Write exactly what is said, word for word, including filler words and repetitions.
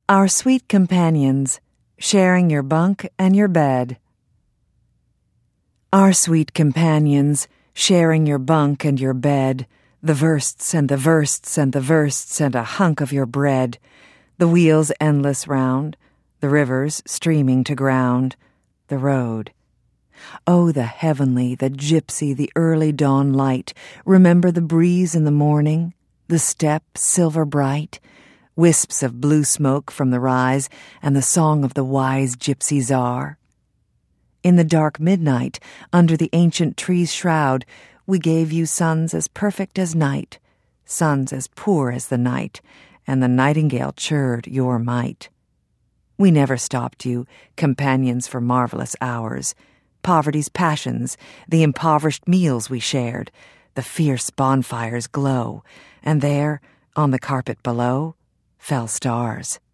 Our sweet companions, sharing your bunk and your bed. Our sweet companions, sharing your bunk and your bed, the versts and the versts and the versts and a hunk of your bread, the wheels endless round, the rivers streaming to ground, the road. Oh, the heavenly, the gypsy, the early dawn light, remember the breeze in the morning, the step silver bright, wisps of blue smoke from the rise, and the song of the wise gypsy czar. In the dark midnight, under the ancient tree's shroud, we gave you suns as perfect as night, suns as poor as the night, and the nightingale chirred your might. We never stopped you, companions for marvelous hours, poverty's passions, the impoverished meals we shared, the fierce bonfire's glow, and there, on the carpet below, fell stars.